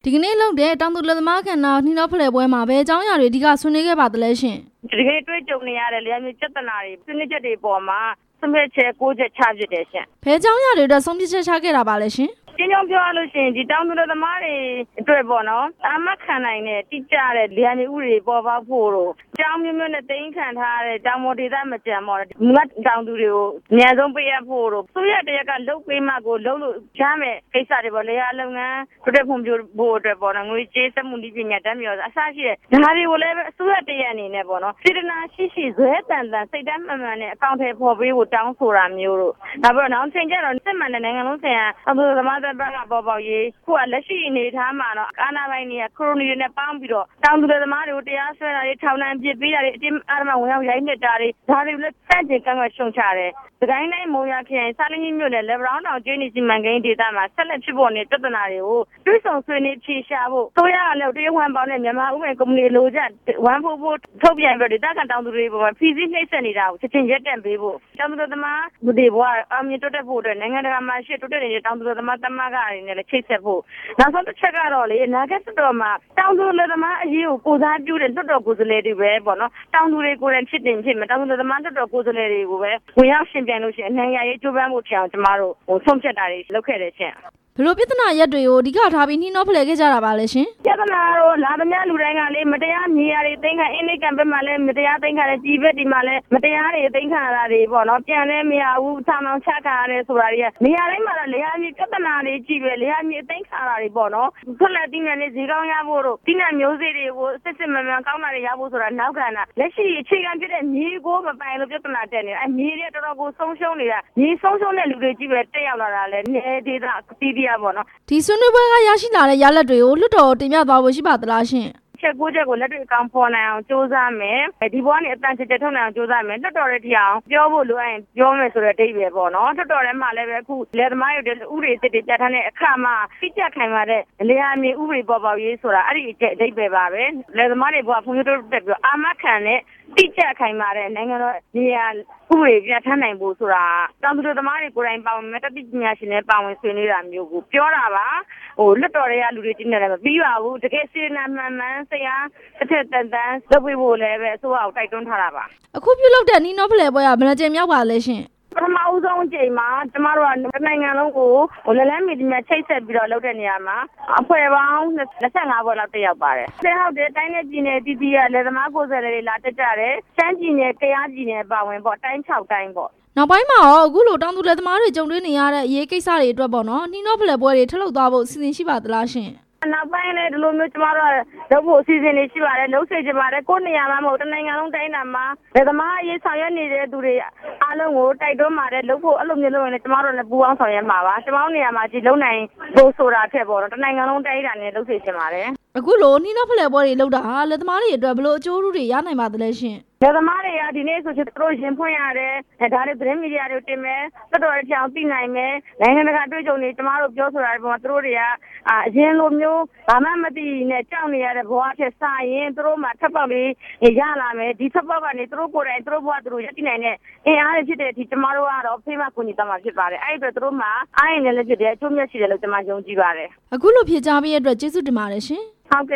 ဒီကနေ့လုပ်တဲ့တောင်သူလယ်သမားကဏ္ဍနှီးနှောဖလှယ်ပွဲမှာပဲအကြောင်းအရာတွေအဓိကဆွေးနွေးခဲ့ပါသလဲရှင်ဒီကနေ့တွေ့ကြုံနေရတဲ့လျှက်မျိုးပြဿနာတွေဆွေးနွေးချက်တွေပေါ်မှာဆုံးဖြတ်ချက်9ချက်ချဖြစ်တယ်ရှင်ဘယ်အကြောင်းအရာတွေအတွက်ဆုံးဖြတ်ချက်ချခဲ့တာပါလဲရှင်ကျင်းကြောင်းပြောရလို့ရှိရင်ဒီတောင်သူလယ်သမားတွေအတွက်ပေါ့နော်အာမခံနိုင်တဲ့တိကျတဲ့လျှက်မျိုးဥတွေပေါ်ပေါက်ဖို့တော့ကျောင်းမျိုးမျိုးနဲ့တိမ့်ခံထားတဲ့တောင်ပေါ်ဒေသမကြံပေါ့မတ်တောင်သူတွေကိုအများဆုံးပေးရဖို့တော့ဆိုရတဲ့ကလုတ်ပေးမှကိုလုတ်လို့ရမယ်ကိစ္စတွေပေါ့လေအားလုပ်ငန်းတို့တဲ့ဖွံ့ဖြိုးဖို့အတွက်ပေါ့နော်ငွေကြေးစက်မှုနည်းပညာတတ်မြော်အစရှိတဲ့ဒါတွေကိုလည်းအစိုးရတရအနေနဲ့ပေါ့နော်စေတနာရှိဇွဲတန်စိတ်တမ်းမှန်မှန်နဲ့အကောင့်ထဲပေါ်ပေးဖို့တောင်းဆိုတာမျိုးတို့နောက်ပြီးတော့နောက်ချိန်ကျတော့စစ်မှန်တဲ့နိုင်ငံလုံးဆိုင်ရာတောင်သူလယ်သမားတွေဘက်ကပေါ်ပေါက်ရေးခုကလက်ရှိအနေထားမှာတော့အာဏာပိုင်တွေကခရိုနီတွေနဲ့ပေါင်းပြီးတော့တောင်သူလယ်သမားတွေကိုတရားစွဲတာတွေထောင်ဒဏ်ပြစ်ပေးတာတွေအတင်းအဓမ္မဝင်ရောက်ရိုက်နှက်တာတွေဒါတွေလည်းစန့်ကျင်ကန့်ကွက်ရှုံချတယ်။ဒီတိုင်းတိုင်းမုံရခရိုင်စာလင်းကြီးမြို့နယ်လေဗရောင်းတောင်ကျွေးနေစီမံကိန်းဒေသမှာဆက်လက်ဖြစ်ပေါ်နေတဲ့ပြဿနာတွေကိုတွဲဆောင်ဆွေးနွေးဖြေရှာဖို့ဆိုရကလည်းတရားဝင်ပေါင်းတဲ့မြန်မာဥပဒေကုမ္ပဏီလိုချက်ဝမ်ဖို့ထုတ်ပြန်ပြီးဒေသခံတောင်သူတွေပေါ်မှာဖီစီနှိမ့်ဆက်နေတာကိုချက်ချင်းရက်တန့်ပေးဖို့တောင်သူလယ်သမားတွေဘဝအမြင့်တိုးတက်ဖို့အတွက်နိုင်ငံတကာမှာရှေ့တိုးတက်နေတဲ့တောင်သူလယ်သမားသမဂ္ဂအနေနဲ့လည်းချိတ်ဆက်ဖို့နောက်ဆုံးတစ်ချက်ကတော့လေအနာဂတ်ဆက်တော်မှာတောင်သူလယ်သမားအရေးကိုကိုစားပြုတဲ့လွှတ်တော်ကိုယ်စားလှယ်တွေပဲပေါ့နော်တောင်သူတွေကိုယ်တိုင်ဖြစ်မယ်တောင်သူလယ်သမားလွှတ်တော်ကိုယ်စားလှယ်တွေကိုပဲဝင်ရောက်ရှင်ပြန်လို့ရှိရင်နိုင်ငံရေးကြိုးပမ်းမှုထအောင်ကျမတို့ဆုံးဖြတ်တာတွေလုပ်ခဲ့တယ်ရှင်ဘယ်လိုပြဿနာရက်တွေကိုအဓိကထားပြီးနှီးနှောဖလှယ်ခဲ့ကြတာပါလဲရှင်ပြဿနာတော့လာသမျှလူတိုင်းကလေမတရားမြေယာတွေသိမ်းခံအင်းလေးကံဘက်မှာလည်းမတရားသိမ်းခံတယ်ကြီးဘက်ဒီမှာလည်းမတရားတွေသိမ်းခံရတာတွေပေါ့နော်ပြန်လဲမရဘူးဆောင်းအောင်ချခံရတယ်ဆိုတာတွေကနေရာတိုင်းမှာတော့လေယာမြေပြဿနာတွေကြီးပဲလေယာမြေသိမ်းခံရတာတွေပေါ့နော်ဆွလက်တိနဲ့ဈေးကောင်းရဖို့တို့တိနဲ့မျိုးစေ့တွေကိုစစ်မှန်မှန်ကောင်းတာတွေရဖို့ဆိုတာနောက်ခံတာလက်ရှိအခြေခံဖြစ်တဲ့မြေကိုမပိုင်လို့ပြဿနာတက်နေတယ်မြေတွေတော်တော်ကိုဆုံးရှုံးနေတာမြေဆုံးရှုံးတဲ့လူတွေကြီးပဲတက်ရောက်လာတာလေနေဒေသတီးတီးရပေါ့နော်ဒီဆွေးနွေးပွဲကရရှိလာတဲ့ရလဒ်တွေကိုလွှတ်တော်တင်ပြသွားဖို့ရှိပါသလားရှင်ချက်9ချက်ကိုလက်တွေ့အကောင်ဖော်နိုင်အောင်စ조사မယ်ဒီဘဝနဲ့အတန်ချက်ထုတ်နိုင်အောင်စ조사မယ်လွှတ်တော်ရဲ့ထီအောင်ပြောဖို့လိုအပ်ရင်ပြောမယ်ဆိုတဲ့အဓိပ္ပာယ်ပေါ့နော်လွှတ်တော်ထဲမှာလည်းပဲအခုလယ်သမားတွေဥပဒေသစ်တွေပြဋ္ဌာန်းတဲ့အခါမှာတိကျခိုင်မာတဲ့လယ်ယာမြေဥပဒေပေါ်ပေါက်ရေးဆိုတာအဲ့ဒီအဓိပ္ပာယ်ပါပဲလယ်သမားတွေဘဝဖွံ့ဖြိုးတိုးတက်ပြီးအာမခံတဲ့တိကျခိုင်မာတဲ့နိုင်ငံတော်နေရာဥပဒေပြဋ္ဌာန်းနိုင်ဖို့ဆိုတာတောင်သူလယ်သမားတွေကိုယ်တိုင်ပါဝင်မဲ့တတိပညာရှင်တွေပါဝင်ဆွေးနွေးတာမျိုးကိုပြောတာပါလွတ်တော်တွေကလူတွေကြီးနေတယ်မပြီးပါဘူးတကယ်စေနာမှန်မှန်ဆရာတစ်ထက်တန်လုပ်ပြီးဖို့လည်းပဲအစိုးရကိုတိုက်တွန်းထားတာပါအခုပြုလုပ်တဲ့နှီးနှောဖလှယ်ပွဲကဘယ်နှကြိမ်မြောက်ပါလဲရှင်ပထမဦးဆုံးအချိန်မှာကျမတို့ကနိုင်ငံလုံးကိုလက်လန်းမီဒီယာချိတ်ဆက်ပြီးတော့လုပ်တဲ့နေရာမှာအဖွဲ့ပေါင်း25ဖွဲ့လောက်တက်ရောက်ပါတယ်။ဟုတ်တယ်တိုင်းနဲ့ပြည်နယ်တည်တည်ရလယ်သမားကိုယ်စားလှယ်တွေလာတက်ကြတယ်။ရှမ်းပြည်နယ်၊ကယားပြည်နယ်ပါဝင်ပေါ့တိုင်း6တိုင်းပေါ့နောက်ပိုင်းမှာရောအခုလိုတောင်သူလယ်သမားတွေကြုံတွေ့နေရတဲ့အရေးကိစ္စတွေအတွက်ပေါ့နော်နှီးနှောဖလှယ်ပွဲတွေထပ်လုပ်သွားဖို့အစီအစဉ်ရှိပါသလားရှင်နောက်ပိုင်းလည်းဒီလိုမျိုးကျမတို့လုပ်ဖို့အစီအစဉ်တွေရှိပါတယ်လုပ်စေချင်ပါတယ်ကိုယ့်နေရာမှာမဟုတ်တနိုင်ငံလုံးတိုင်းတာမှာလယ်သမားအရေးဆောင်ရွက်နေတဲ့သူတွေအားလုံးကိုတိုက်တွန်းပါတယ်လုပ်ဖို့အဲ့လိုမျိုးလုပ်ရင်လည်းကျမတို့လည်းပူးပေါင်းဆောင်ရွက်မှာပါကျမတို့နေရာမှာဒီလုံနိုင်ဖို့ဆိုတာထက်ပေါ့နော်တနိုင်ငံလုံးတိုင်းတာနဲ့လုပ်စေချင်ပါတယ်အခုလိုနှီးနှောဖလှယ်ပွဲတွေလုပ်တာဟာလယ်သမားတွေအတွက်ဘယ်လိုအကျိုးတွေရနိုင်ပါသလဲရှင်လယ်သမားတွေကဒီနေ့ဆိုချင်သူတို့ရင်ဖွင့်ရတယ်ဒါတွေသတင်းမီဒီယာတွေတင်မယ်တော်တော်ကြောင်သိနိုင်မယ်နိုင်ငံတကာတွေ့ကြုံနေကျမတို့ပြောဆိုတာတွေပေါ်မှာသူတို့တွေကအရင်လိုမျိုးဘာမှမသိနဲ့ကြောက်နေရတဲ့ဘဝဖြစ်စရင်သူတို့မှထပ်ပေါက်လေးရလာမယ်ဒီထပ်ပေါက်ကနေသူတို့ကိုယ်တိုင်သူတို့ဘဝသူတို့ရည်နိုင်တဲ့အင်အားတွေဖြစ်တဲ့အထိကျမတို့ကတော့ဖေးမကူညီတတ်မှာဖြစ်ပါတယ်အဲ့ဒီအတွက်သူတို့မှအားရည်နဲ့လည်းဖြစ်တဲ့အကျိုးမြတ်ရှိတယ်လို့ကျမယုံကြည်ပါတယ်အခုလိုဖြေကြားပေးတဲ့အတွက်ကျေးဇူးတင်ပါတယ်ရှင်ဟုတ်ကဲ့